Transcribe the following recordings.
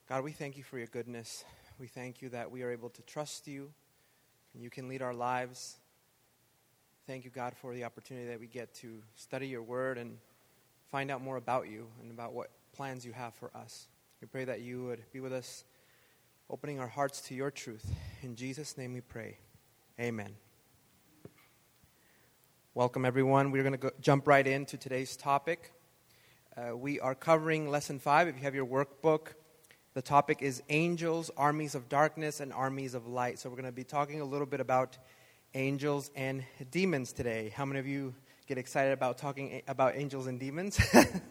God, we thank you for your goodness. We thank you that we are able to trust you and you can lead our lives. Thank you, God, for the opportunity that we get to study your word and find out more about you and about what plans you have for us. We pray that you would be with us, opening our hearts to your truth. In Jesus' name we pray. Amen. Welcome, everyone. We're going to jump right into today's topic. We are covering Lesson 5. If you have your workbook, the topic is Angels, Armies of Darkness, and Armies of Light. So we're going to be talking a little bit about angels and demons today. How many of you get excited about talking about angels and demons?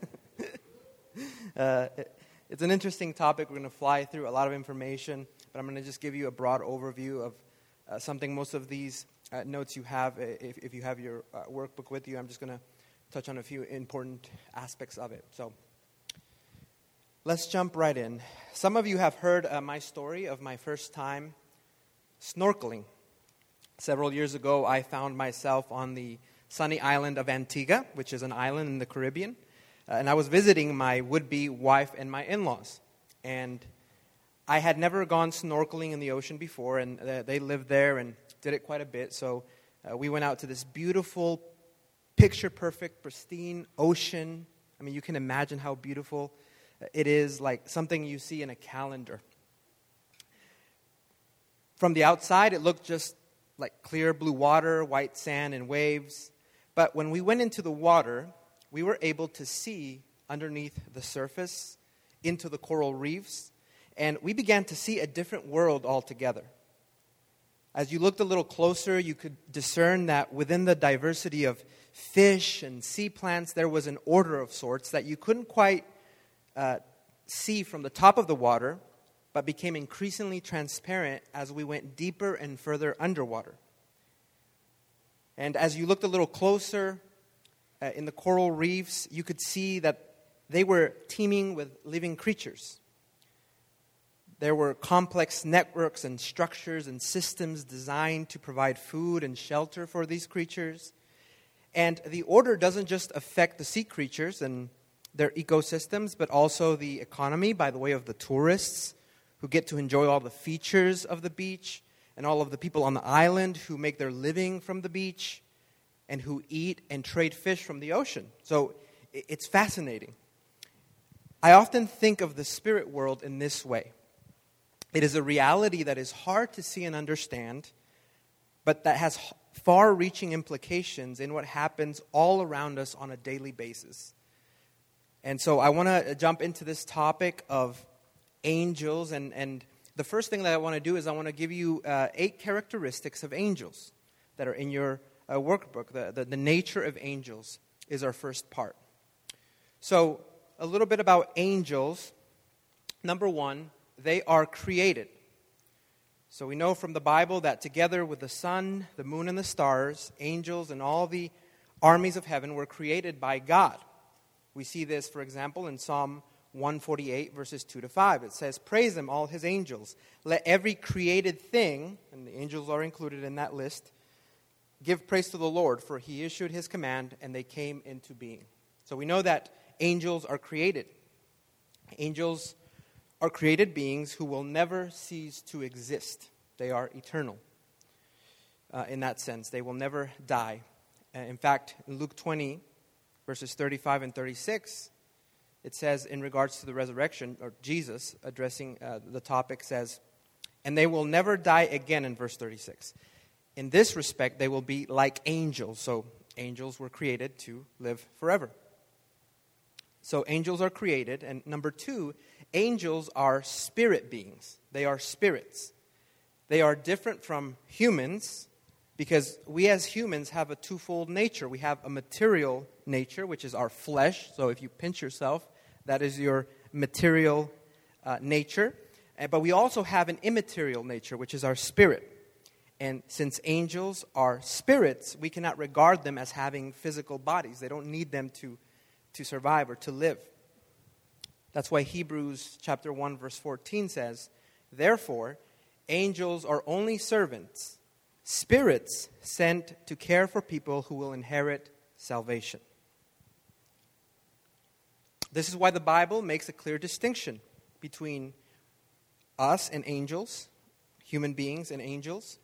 It's an interesting topic. We're going to fly through a lot of information, but I'm going to just give you a broad overview of something most of these notes you have. If you have your workbook with you, I'm just going to touch on a few important aspects of it. So let's jump right in. Some of you have heard my story of my first time snorkeling. Several years ago, I found myself on the sunny island of Antigua, which is an island in the Caribbean. And I was visiting my would-be wife and my in-laws. And I had never gone snorkeling in the ocean before, and they lived there and did it quite a bit. So we went out to this beautiful, picture-perfect, pristine ocean. I mean, you can imagine how beautiful it is, like something you see in a calendar. From the outside, it looked just like clear blue water, white sand, and waves. But when we went into the water, we were able to see underneath the surface into the coral reefs, and we began to see a different world altogether. As you looked a little closer, you could discern that within the diversity of fish and sea plants, there was an order of sorts that you couldn't quite see from the top of the water, but became increasingly transparent as we went deeper and further underwater. And as you looked a little closer in the coral reefs, you could see that they were teeming with living creatures. There were complex networks and structures and systems designed to provide food and shelter for these creatures. And the order doesn't just affect the sea creatures and their ecosystems, but also the economy by the way of the tourists who get to enjoy all the features of the beach, and all of the people on the island who make their living from the beach and who eat and trade fish from the ocean. So it's fascinating. I often think of the spirit world in this way. It is a reality that is hard to see and understand, but that has far-reaching implications in what happens all around us on a daily basis. And so I want to jump into this topic of angels, and the first thing that I want to do is I want to give you 8 characteristics of angels that are in your workbook. The nature of angels is our first part. So a little bit about angels. Number 1, they are created. So we know from the Bible that together with the sun, the moon, and the stars, angels and all the armies of heaven were created by God. We see this, for example, in Psalm 148, verses 2 to 5. It says, "Praise him, all his angels. Let every created thing," and the angels are included in that list, "give praise to the Lord, for he issued his command, and they came into being." So we know that angels are created. Angels are created beings who will never cease to exist. They are eternal. In that sense, they will never die. In fact, in Luke 20, verses 35 and 36, it says in regards to the resurrection, or Jesus addressing the topic says, "And they will never die again," in verse 36. "In this respect, they will be like angels." So angels were created to live forever. So angels are created. And number 2, angels are spirit beings. They are spirits. They are different from humans because we as humans have a twofold nature. We have a material nature, which is our flesh. So if you pinch yourself, that is your material nature. But we also have an immaterial nature, which is our spirit. And since angels are spirits, we cannot regard them as having physical bodies. They don't need them to survive or to live. That's why Hebrews chapter 1, verse 14 says, "Therefore, angels are only servants, spirits sent to care for people who will inherit salvation." This is why the Bible makes a clear distinction between us and angels, human beings and angels.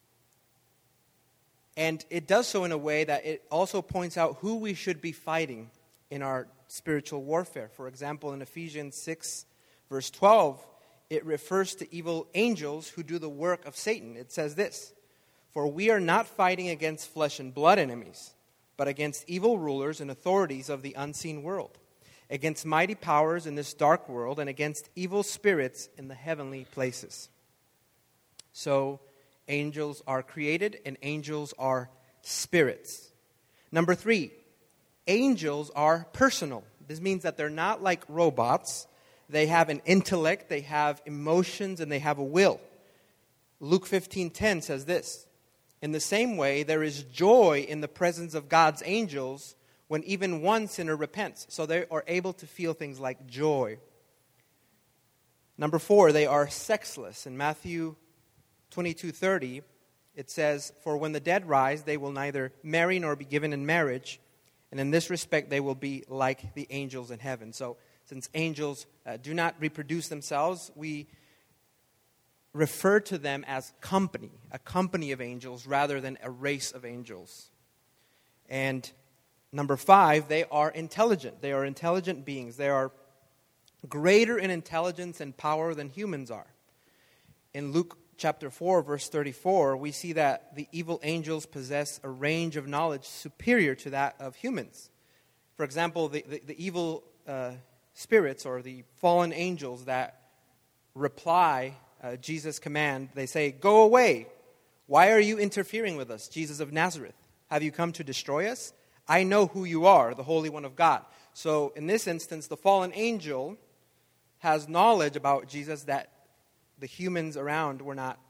And it does so in a way that it also points out who we should be fighting in our spiritual warfare. For example, in Ephesians 6, verse 12, it refers to evil angels who do the work of Satan. It says this, "For we are not fighting against flesh and blood enemies, but against evil rulers and authorities of the unseen world, against mighty powers in this dark world, and against evil spirits in the heavenly places." So, angels are created and angels are spirits. Number 3, angels are personal. This means that they're not like robots. They have an intellect, they have emotions, and they have a will. Luke 15:10 says this, "In the same way, there is joy in the presence of God's angels when even one sinner repents." So they are able to feel things like joy. Number 4, they are sexless. In Matthew 22:30, it says, "For when the dead rise, they will neither marry nor be given in marriage, and in this respect they will be like the angels in heaven." So since angels do not reproduce themselves, we refer to them as company, a company of angels rather than a race of angels. And number 5, they are intelligent. They are intelligent beings. They are greater in intelligence and power than humans are. In Luke chapter 4, verse 34, we see that the evil angels possess a range of knowledge superior to that of humans. For example, the evil spirits or the fallen angels that reply Jesus' command, they say, "Go away. Why are you interfering with us, Jesus of Nazareth? Have you come to destroy us? I know who you are, the Holy One of God." So in this instance, the fallen angel has knowledge about Jesus that the humans around were not,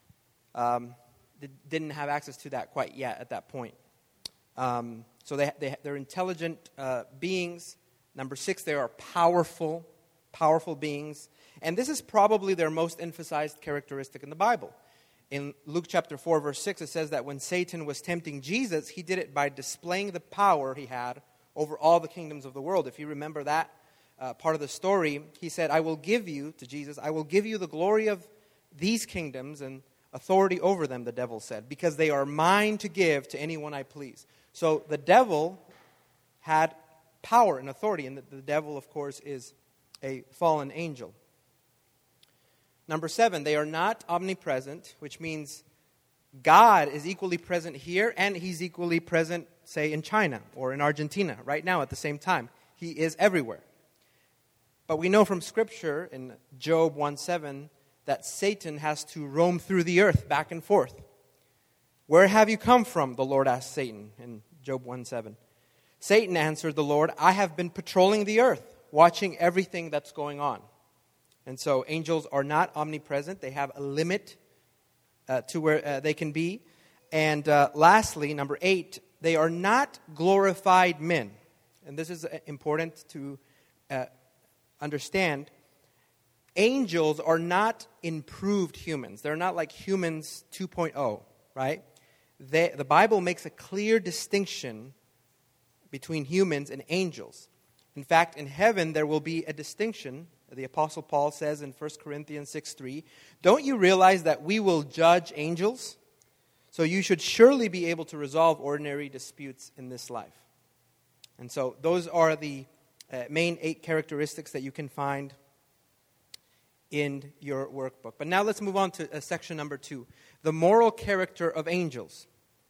didn't have access to that quite yet at that point. So they're intelligent beings. Number 6, they are powerful beings. And this is probably their most emphasized characteristic in the Bible. In Luke chapter 4, verse 6, it says that when Satan was tempting Jesus, he did it by displaying the power he had over all the kingdoms of the world. If you remember that part of the story, he said, "I will give you," to Jesus, "I will give you the glory of these kingdoms and authority over them," the devil said, "because they are mine to give to anyone I please." So the devil had power and authority, and the devil, of course, is a fallen angel. Number 7, they are not omnipresent, which means God is equally present here and he's equally present, say, in China or in Argentina right now at the same time. He is everywhere. But we know from Scripture in Job 1:7 that Satan has to roam through the earth back and forth. "Where have you come from?" the Lord asked Satan in Job 1:7. Satan answered the Lord, "I have been patrolling the earth, watching everything that's going on." And so angels are not omnipresent. They have a limit to where they can be. And lastly, number 8, they are not glorified men. And this is important to understand. Angels are not improved humans. They're not like humans 2.0, right? The Bible makes a clear distinction between humans and angels. In fact, in heaven there will be a distinction. The Apostle Paul says in 1 Corinthians 6:3, "Don't you realize that we will judge angels? So you should surely be able to resolve ordinary disputes in this life." And so those are the main 8 characteristics that you can find in your workbook. But now let's move on to section number 2, the moral character of angels.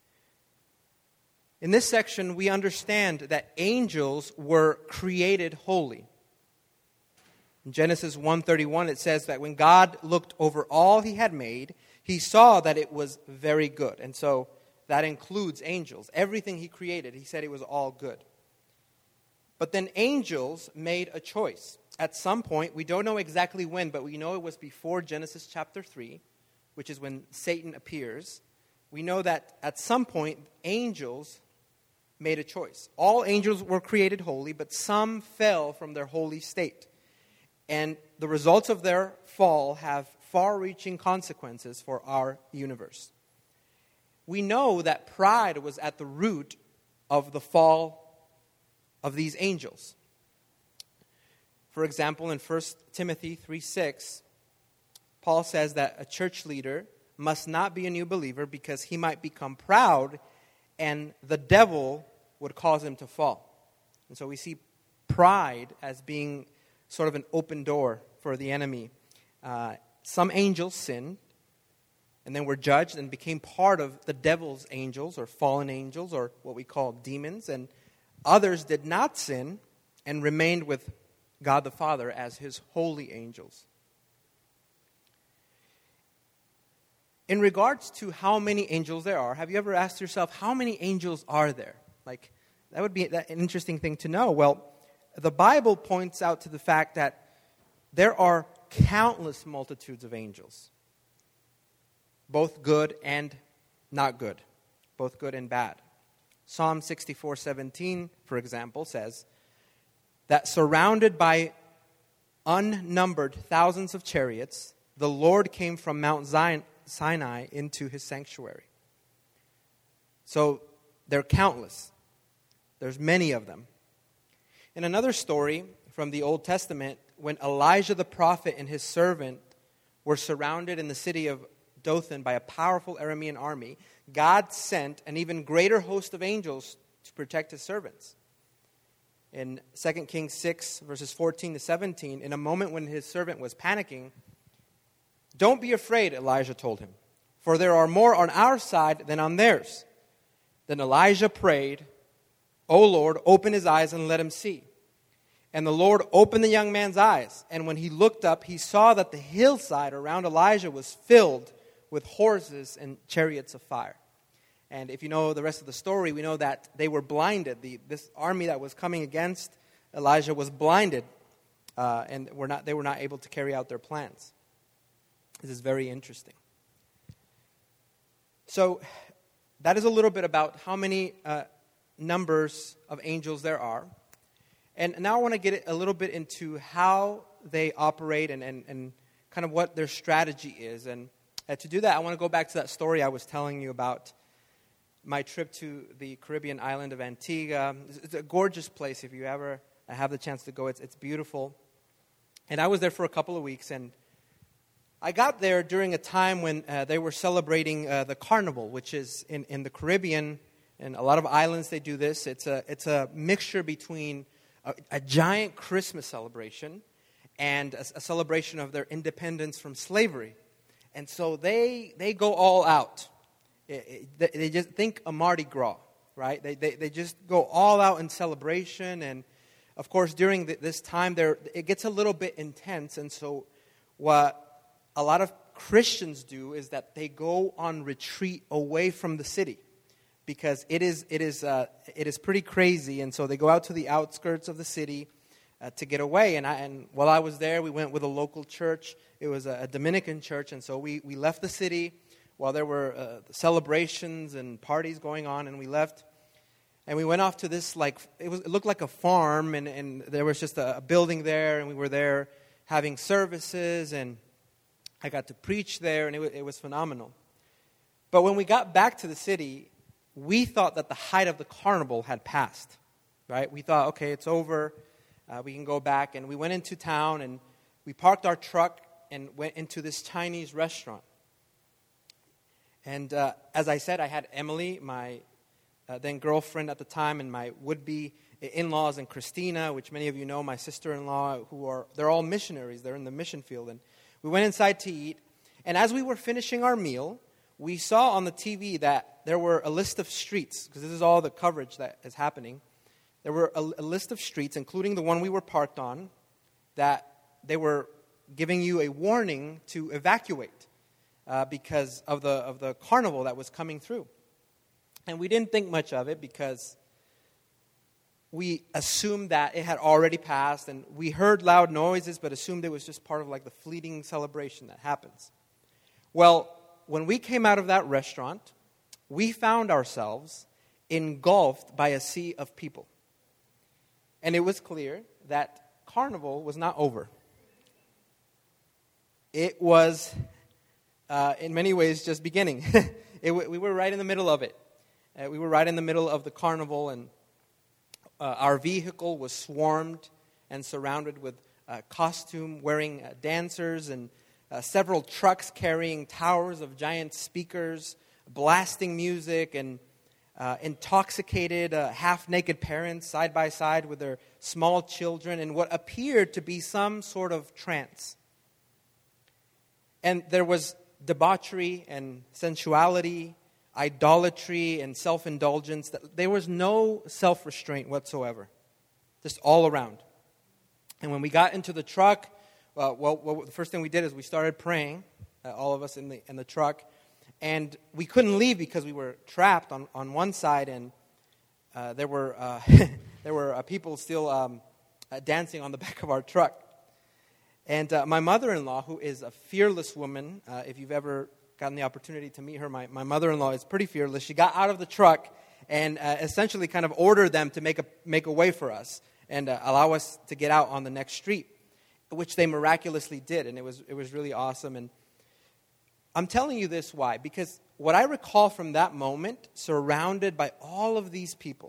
In this section, we understand that angels were created holy. In Genesis 1:31, it says that when God looked over all he had made, he saw that it was very good. And so that includes angels. Everything he created, he said it was all good. But then angels made a choice. At some point, we don't know exactly when, but we know it was before Genesis chapter 3, which is when Satan appears. We know that at some point, angels made a choice. All angels were created holy, but some fell from their holy state. And the results of their fall have far-reaching consequences for our universe. We know that pride was at the root of the fall of these angels. For example, in 1 Timothy 3:6, Paul says that a church leader must not be a new believer because he might become proud and the devil would cause him to fall. And so we see pride as being sort of an open door for the enemy. Some angels sinned and then were judged and became part of the devil's angels or fallen angels or what we call demons. And others did not sin and remained with God the Father as his holy angels. In regards to how many angels there are, have you ever asked yourself, how many angels are there? Like, that would be an interesting thing to know. Well, the Bible points out to the fact that there are countless multitudes of angels, both good and not good, both good and bad. Psalm 64:17, for example, says that surrounded by unnumbered thousands of chariots, the Lord came from Mount Sinai into his sanctuary. So they're countless. There's many of them. In another story from the Old Testament, when Elijah the prophet and his servant were surrounded in the city of Dothan by a powerful Aramean army, God sent an even greater host of angels to protect his servants. In 2 Kings 6, verses 14 to 17, in a moment when his servant was panicking, "Don't be afraid," Elijah told him, "for there are more on our side than on theirs." Then Elijah prayed, "O Lord, open his eyes and let him see." And the Lord opened the young man's eyes, and when he looked up, he saw that the hillside around Elijah was filled with horses and chariots of fire. And if you know the rest of the story, we know that they were blinded. This army that was coming against Elijah was blinded, and they were not able to carry out their plans. This is very interesting. So that is a little bit about how many numbers of angels there are. And now I want to get a little bit into how they operate and kind of what their strategy is. And to do that, I want to go back to that story I was telling you about my trip to the Caribbean island of Antigua. It's a gorgeous place if you ever have the chance to go. It's beautiful. And I was there for a couple of weeks, and I got there during a time when they were celebrating the Carnival, which is in the Caribbean. And a lot of islands, they do this. It's a mixture between a giant Christmas celebration and a celebration of their independence from slavery. And so they go all out. They just think a Mardi Gras, right? They just go all out in celebration. And, of course, during this time, it gets a little bit intense. And so what a lot of Christians do is that they go on retreat away from the city because it is pretty crazy. And so they go out to the outskirts of the city to get away. And while I was there, we went with a local church. It was a Dominican church. And so we left the city while there were celebrations and parties going on. And we left. And we went off to this, it looked like a farm. And there was just a building there. And we were there having services. And I got to preach there. And it was phenomenal. But when we got back to the city, we thought that the height of the carnival had passed. Right? We thought, okay, it's over. We can go back. And we went into town. And we parked our truck and went into this Chinese restaurant. And as I said, I had Emily, my then girlfriend at the time, and my would-be in-laws, and Christina, which many of you know, my sister-in-law, they're all missionaries. They're in the mission field. And we went inside to eat. And as we were finishing our meal, we saw on the TV that there were a list of streets, because this is all the coverage that is happening. There were a list of streets, including the one we were parked on, that they were giving you a warning to evacuate because of the carnival that was coming through. And we didn't think much of it because we assumed that it had already passed, and we heard loud noises but assumed it was just part of the fleeting celebration that happens. Well, when we came out of that restaurant, we found ourselves engulfed by a sea of people. And it was clear that carnival was not over. It was, in many ways, just beginning. We were right in the middle of it. We were right in the middle of the carnival, and our vehicle was swarmed and surrounded with costume-wearing dancers and several trucks carrying towers of giant speakers, blasting music, and intoxicated, half-naked parents side by side with their small children in what appeared to be some sort of trance. And there was debauchery and sensuality, idolatry and self-indulgence. There was no self-restraint whatsoever, just all around. And when we got into the truck, the first thing we did is we started praying, all of us in the truck. And we couldn't leave because we were trapped on one side, and there were there were people still dancing on the back of our truck. And my mother-in-law, who is a fearless woman, if you've ever gotten the opportunity to meet her, my mother-in-law is pretty fearless. She got out of the truck and essentially kind of ordered them to make a way for us and allow us to get out on the next street, which they miraculously did, and it was really awesome. And I'm telling you this why? Because what I recall from that moment, surrounded by all of these people,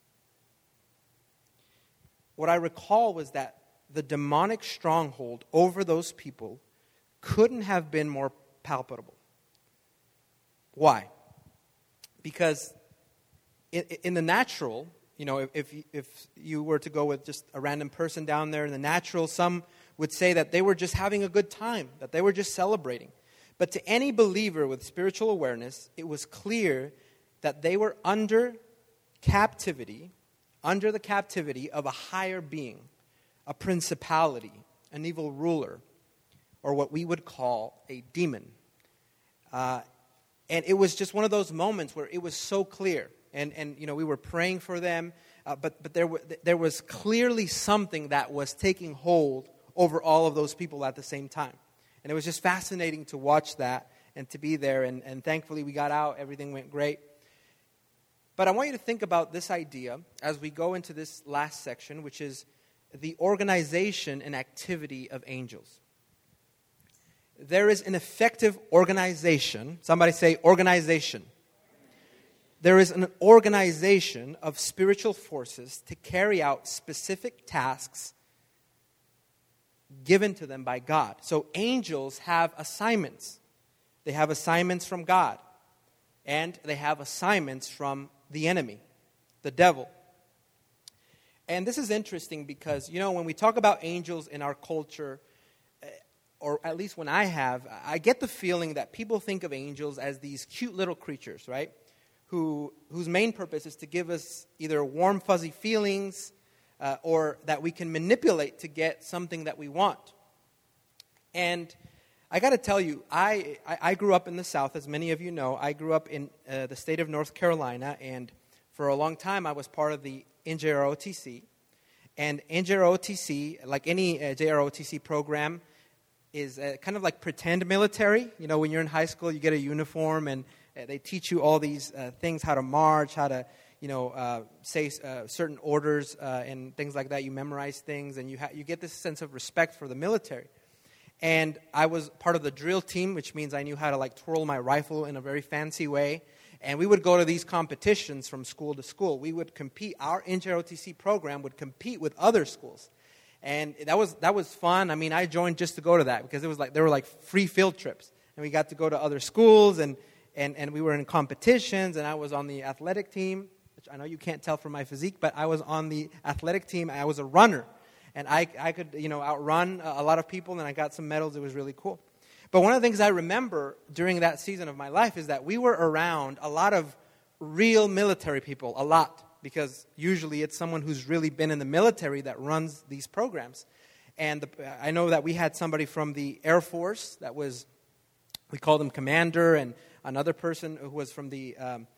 what I recall was that the demonic stronghold over those people couldn't have been more palpable. Why? Because in the natural, if you were to go with just a random person down there in the natural, some would say that they were just having a good time, that they were just celebrating. But to any believer with spiritual awareness, it was clear that they were under the captivity of a higher being, a principality, an evil ruler, or what we would call a demon. And it was just one of those moments where it was so clear. And we were praying for them, but there was clearly something that was taking hold over all of those people at the same time. And it was just fascinating to watch that and to be there. And thankfully we got out. Everything went great. But I want you to think about this idea as we go into this last section, which is the organization and activity of angels. There is an effective organization. Somebody say organization. There is an organization of spiritual forces to carry out specific tasks given to them by God. So angels have assignments. They have assignments from God. And they have assignments from the enemy, the devil. And this is interesting because, when we talk about angels in our culture, or at least when I get the feeling that people think of angels as these cute little creatures, right? Whose main purpose is to give us either warm, fuzzy feelings, or that we can manipulate to get something that we want. And I got to tell you, I grew up in the South, as many of you know. I grew up in the state of North Carolina, and for a long time I was part of the NJROTC. And NJROTC, like any JROTC program, is kind of like pretend military. When you're in high school, you get a uniform, and they teach you all these things, how to march, how to say certain orders and things like that. You memorize things, and you get this sense of respect for the military. And I was part of the drill team, which means I knew how to twirl my rifle in a very fancy way. And we would go to these competitions from school to school. We would compete. Our NJROTC program would compete with other schools, and that was fun. I mean, I joined just to go to that because it was there were free field trips, and we got to go to other schools, and we were in competitions. And I was on the athletic team. I know you can't tell from my physique, but I was on the athletic team. I was a runner, and I could, outrun a lot of people, and I got some medals. It was really cool. But one of the things I remember during that season of my life is that we were around a lot of real military people, a lot, because usually it's someone who's really been in the military that runs these programs. And I know that we had somebody from the Air Force that was, we called him Commander, and another person who was from the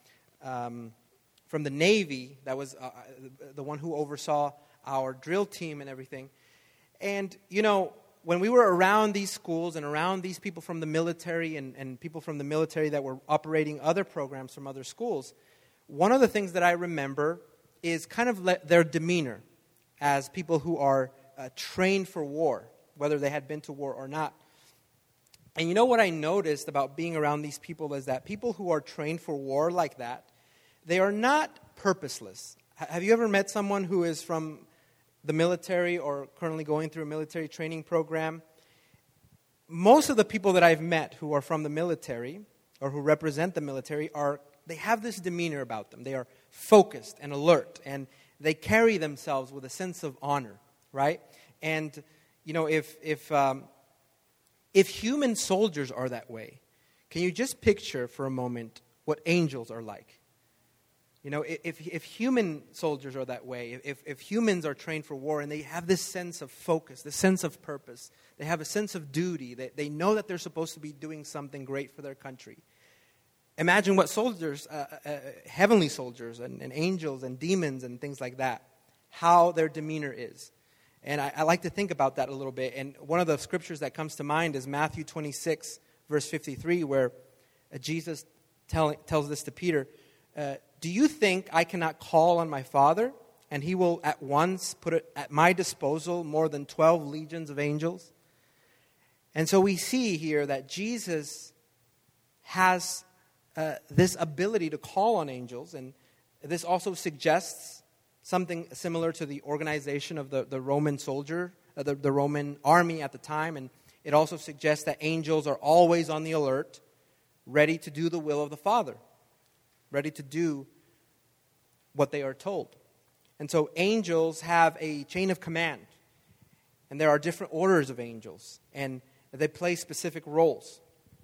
Navy, that was the one who oversaw our drill team and everything. And, when we were around these schools and around these people from the military and people from the military that were operating other programs from other schools, one of the things that I remember is kind of their demeanor as people who are trained for war, whether they had been to war or not. And what I noticed about being around these people is that people who are trained for war like that, they are not purposeless. Have you ever met someone who is from the military or currently going through a military training program? most of the people that I've met who are from the military or who represent the military they have this demeanor about them. They are focused and alert, and they carry themselves with a sense of honor, right? And if human soldiers are that way, can you just picture for a moment what angels are like? If human soldiers are that way, if humans are trained for war and they have this sense of focus, this sense of purpose, they have a sense of duty, they know that they're supposed to be doing something great for their country. Imagine what soldiers, heavenly soldiers and angels and demons and things like that, how their demeanor is. And I like to think about that a little bit. And one of the scriptures that comes to mind is Matthew 26, verse 53, where Jesus tells this to Peter. Do you think I cannot call on my Father, and he will at once put it at my disposal more than 12 legions of angels? And so we see here that Jesus has this ability to call on angels, and this also suggests something similar to the organization of the Roman soldier, the Roman army at the time, and it also suggests that angels are always on the alert, ready to do the will of the Father, ready to do what they are told. And so angels have a chain of command, and there are different orders of angels, and they play specific roles.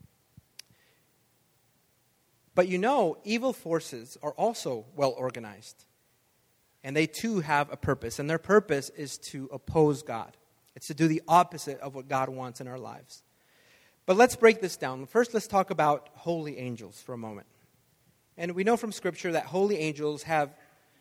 But evil forces are also well organized. And they too have a purpose. And their purpose is to oppose God. It's to do the opposite of what God wants in our lives. But let's break this down. First, let's talk about holy angels for a moment. And we know from Scripture that holy angels have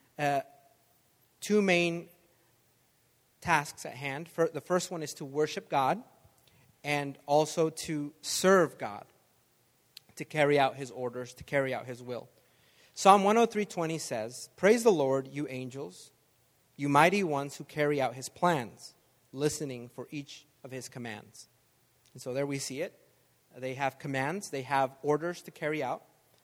two main tasks at hand. The first one is to worship God and also to serve God, to carry out his orders, to carry out his will. Psalm 103:20 says, "Praise the Lord, you angels, you mighty ones who carry out his plans, listening for each of his commands." And so there we see it. They have commands, they have orders to carry out.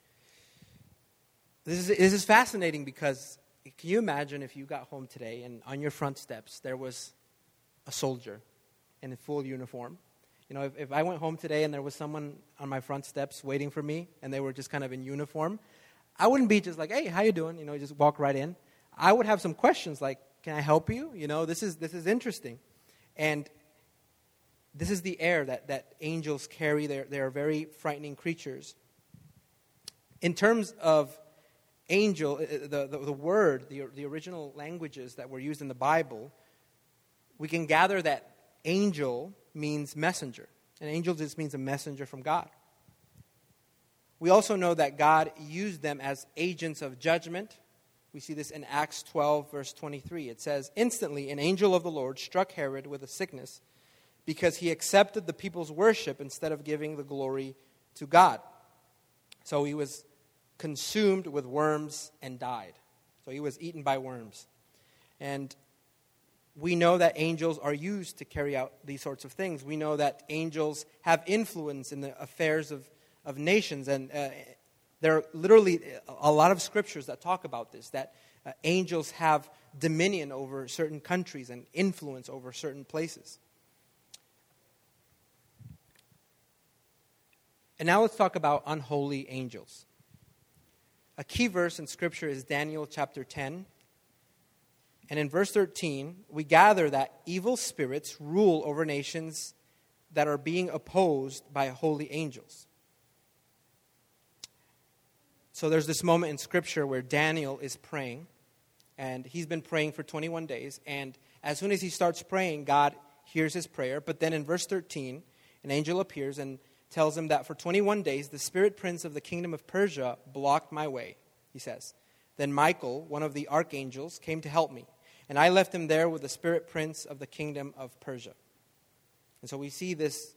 This is fascinating because can you imagine if you got home today and on your front steps there was a soldier in a full uniform? If I went home today and there was someone on my front steps waiting for me and they were just kind of in uniform, I wouldn't be just like, "Hey, how you doing?" Just walk right in. I would have some questions like, "Can I help you?" This is interesting. And this is the air that angels carry. They are very frightening creatures. In terms of angel, the word, the original languages that were used in the Bible, we can gather that angel means messenger. An angel just means a messenger from God. We also know that God used them as agents of judgment. We see this in Acts 12, verse 23. It says, "Instantly an angel of the Lord struck Herod with a sickness because he accepted the people's worship instead of giving the glory to God. So he was consumed with worms and died." So he was eaten by worms. And we know that angels are used to carry out these sorts of things. We know that angels have influence in the affairs of nations. And there are literally a lot of scriptures that talk about this, that angels have dominion over certain countries and influence over certain places. And now let's talk about unholy angels. A key verse in Scripture is Daniel chapter 10. And in verse 13, we gather that evil spirits rule over nations that are being opposed by holy angels. So there's this moment in Scripture where Daniel is praying, and he's been praying for 21 days. And as soon as he starts praying, God hears his prayer. But then in verse 13, an angel appears and tells him that for 21 days, the spirit prince of the kingdom of Persia blocked my way, he says. Then Michael, one of the archangels, came to help me, and I left him there with the spirit prince of the kingdom of Persia. And so we see this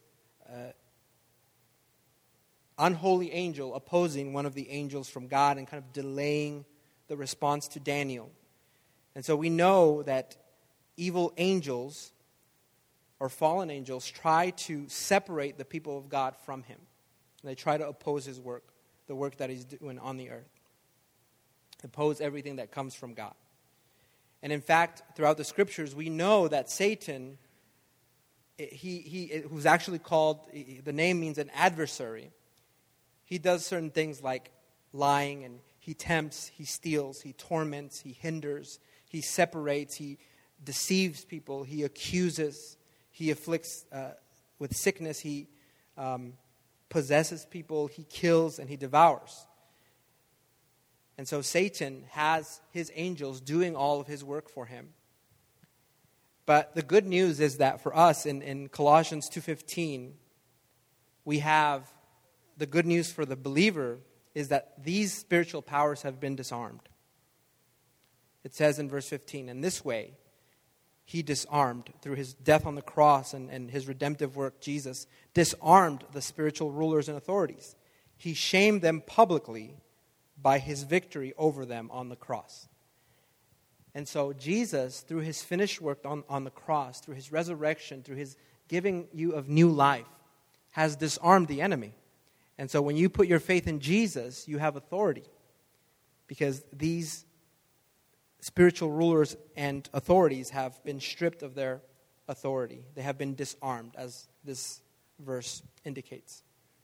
unholy angel opposing one of the angels from God and kind of delaying the response to Daniel. And so we know that evil angels or fallen angels try to separate the people of God from him. And they try to oppose his work, the work that he's doing on the earth. Oppose everything that comes from God. And in fact, throughout the Scriptures, we know that Satan who's actually called, the name means an adversary. He does certain things like lying, and he tempts, he steals, he torments, he hinders, he separates, he deceives people, he accuses, he afflicts with sickness, he possesses people, he kills, and he devours. And so Satan has his angels doing all of his work for him. But the good news is that for us in Colossians 2:15, we have the good news for the believer is that these spiritual powers have been disarmed. It says in verse 15, in this way, he disarmed, through his death on the cross and his redemptive work, Jesus disarmed the spiritual rulers and authorities. He shamed them publicly by his victory over them on the cross. And so Jesus, through his finished work on the cross, through his resurrection, through his giving you of new life, has disarmed the enemy. And so when you put your faith in Jesus, you have authority. Because these spiritual rulers and authorities have been stripped of their authority. They have been disarmed, as this verse indicates.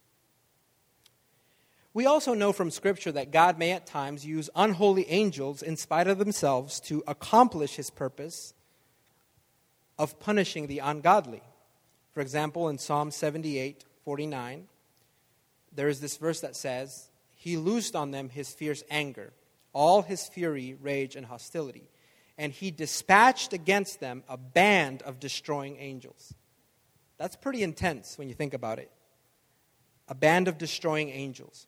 We also know from Scripture that God may at times use unholy angels in spite of themselves to accomplish his purpose of punishing the ungodly. For example, in Psalm 78:49, there is this verse that says, he loosed on them his fierce anger, all his fury, rage, and hostility. And he dispatched against them a band of destroying angels. That's pretty intense when you think about it. A band of destroying angels.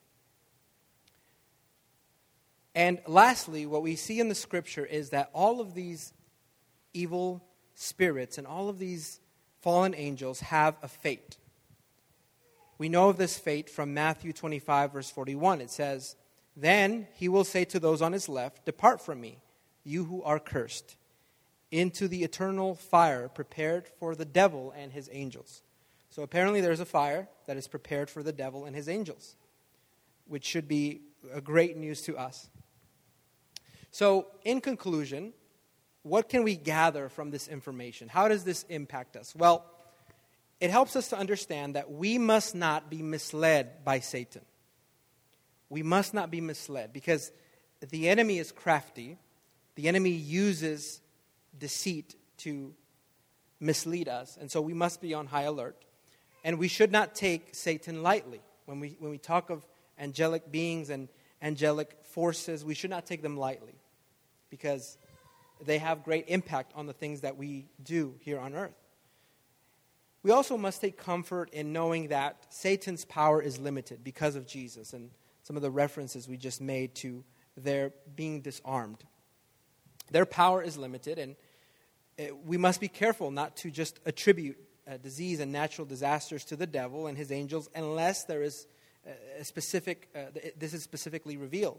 And lastly, what we see in the Scripture is that all of these evil spirits and all of these fallen angels have a fate. We know of this fate from Matthew 25, verse 41. It says, then he will say to those on his left, depart from me, you who are cursed, into the eternal fire prepared for the devil and his angels. So apparently there's a fire that is prepared for the devil and his angels, which should be a great news to us. So in conclusion, what can we gather from this information? How does this impact us? Well, it helps us to understand that we must not be misled by Satan. We must not be misled because the enemy is crafty. The enemy uses deceit to mislead us. And so we must be on high alert. And we should not take Satan lightly. When we talk of angelic beings and angelic forces, we should not take them lightly because they have great impact on the things that we do here on earth. We also must take comfort in knowing that Satan's power is limited because of Jesus and some of the references we just made to their being disarmed. Their power is limited, and we must be careful not to just attribute disease and natural disasters to the devil and his angels unless there is a specific, this is specifically revealed.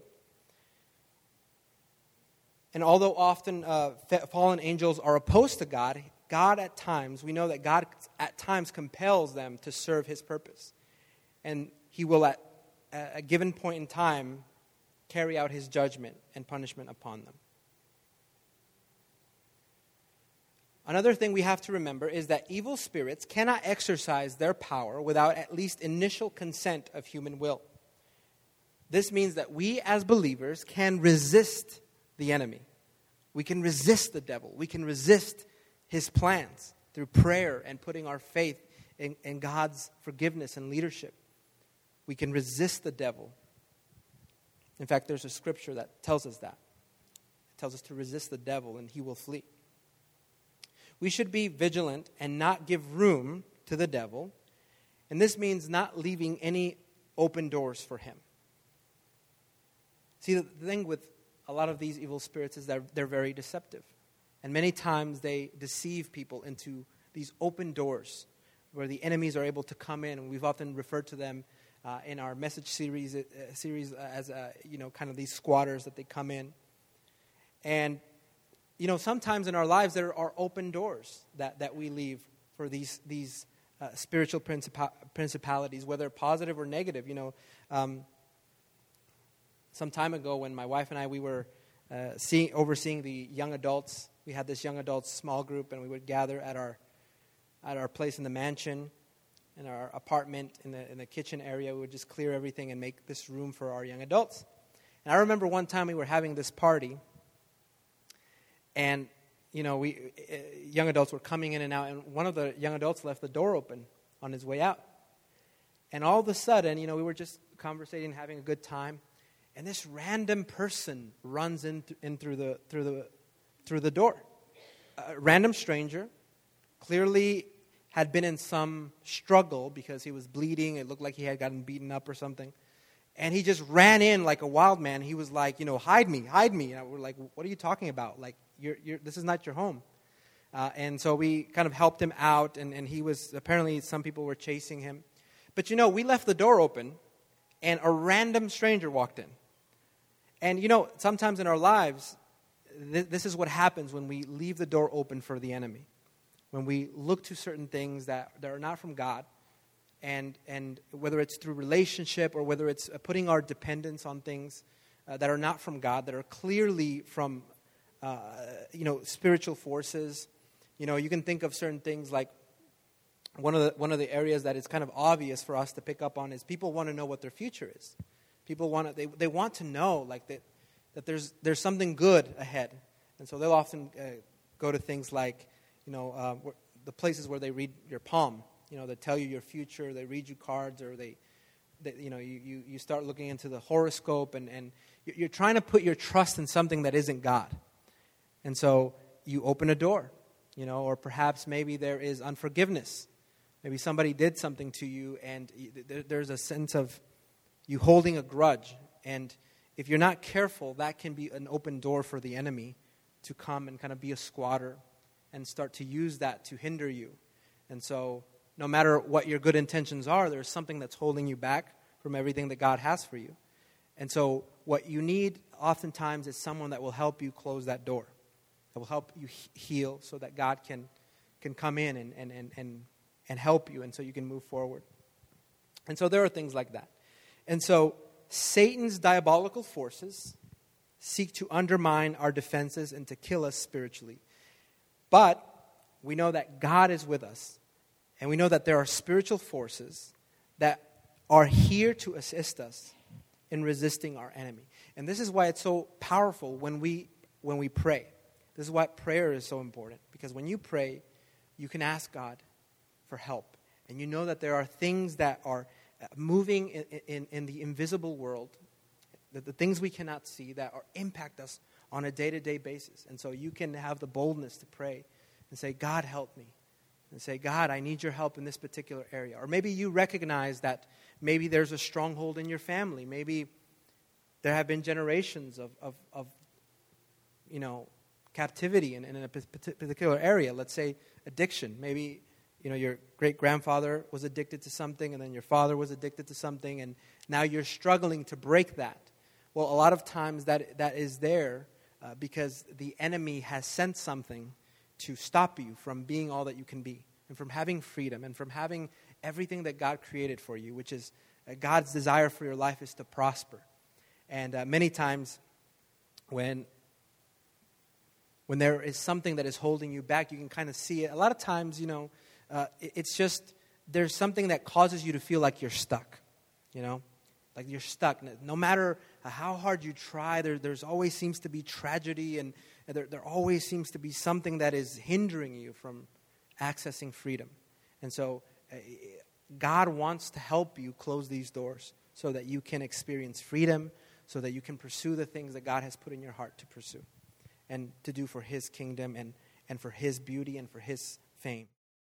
And although often fallen angels are opposed to God, God at times, we know that God at times compels them to serve his purpose. And he will at a given point in time carry out his judgment and punishment upon them. Another thing we have to remember is that evil spirits cannot exercise their power without at least initial consent of human will. This means that we as believers can resist the enemy. We can resist the devil. We can resist his plans through prayer and putting our faith in God's forgiveness and leadership. We can resist the devil. In fact, there's a scripture that tells us that. It tells us to resist the devil and he will flee. We should be vigilant and not give room to the devil. And this means not leaving any open doors for him. See, the thing with a lot of these evil spirits is that they're very deceptive. And many times they deceive people into these open doors where the enemies are able to come in. And we've often referred to them in our message series as kind of these squatters that they come in. And sometimes in our lives there are open doors that we leave for these spiritual principalities, whether positive or negative. Some time ago when my wife and I, we were overseeing the young adults. We had this young adults small group, and we would gather at our at our place in the mansion, in our apartment, in the kitchen area. We would just clear everything and make this room for our young adults. And I remember one time we were having this party, and we young adults were coming in and out, and one of the young adults left the door open on his way out. And all of a sudden, we were just conversating, having a good time, and this random person runs in through the door. A random stranger, clearly had been in some struggle because he was bleeding. It looked like he had gotten beaten up or something. And he just ran in like a wild man. He was like, hide me. And we're like, what are you talking about? Like, this is not your home. And so we kind of helped him out, and he was, apparently some people were chasing him. But we left the door open, and a random stranger walked in. And sometimes in our lives, this is what happens when we leave the door open for the enemy. When we look to certain things that are not from God, and whether it's through relationship or whether it's putting our dependence on things that are not from God, that are clearly from spiritual forces. You can think of certain things like one of the areas that is kind of obvious for us to pick up on is people want to know what their future is. People they want to know like that there's something good ahead, and so they'll often go to things like the places where they read your palm. They tell you your future. They read you cards, or you start looking into the horoscope, and you're trying to put your trust in something that isn't God. And so you open a door, or perhaps maybe there is unforgiveness. Maybe somebody did something to you, and there's a sense of you holding a grudge. And if you're not careful, that can be an open door for the enemy to come and kind of be a squatter and start to use that to hinder you. And so no matter what your good intentions are, there's something that's holding you back from everything that God has for you. And so what you need oftentimes is someone that will help you close that door, that will help you heal so that God can come in and help you, and so you can move forward. And so there are things like that. And so Satan's diabolical forces seek to undermine our defenses and to kill us spiritually. But we know that God is with us, and we know that there are spiritual forces that are here to assist us in resisting our enemy. And this is why it's so powerful when we pray. This is why prayer is so important, because when you pray, you can ask God for help. And you know that there are things that are moving in the invisible world, the things we cannot see that impact us on a day-to-day basis. And so you can have the boldness to pray and say, God, help me. And say, God, I need your help in this particular area. Or maybe you recognize that maybe there's a stronghold in your family. Maybe there have been generations of captivity in a particular area. Let's say addiction. Maybe your great-grandfather was addicted to something, and then your father was addicted to something, and now you're struggling to break that. Well, a lot of times that is there because the enemy has sent something to stop you from being all that you can be, and from having freedom, and from having everything that God created for you, which is God's desire for your life is to prosper. And many times when there is something that is holding you back, you can kind of see it. A lot of times, it's just there's something that causes you to feel like you're stuck, like you're stuck. No matter how hard you try, there's always seems to be tragedy, and there always seems to be something that is hindering you from accessing freedom. And so God wants to help you close these doors so that you can experience freedom, so that you can pursue the things that God has put in your heart to pursue and to do for His kingdom and for His beauty and for His fame.